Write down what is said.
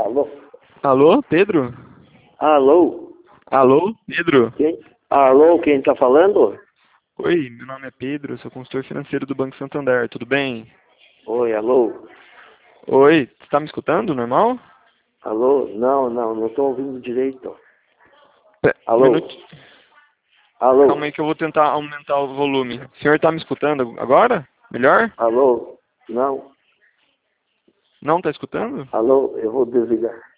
Alô? Alô, Pedro? Alô? Alô, Pedro? Alô, quem tá falando? Oi, meu nome é Pedro, eu sou consultor financeiro do Banco Santander, tudo bem? Oi, alô? Oi, você está me escutando, normal? Alô? Não tô ouvindo direito. Um Alô? minuto. Calma Alô? aí que eu vou tentar aumentar o volume. O senhor está me escutando agora? Melhor? Alô? Não? Não está escutando? Alô? Eu vou desligar.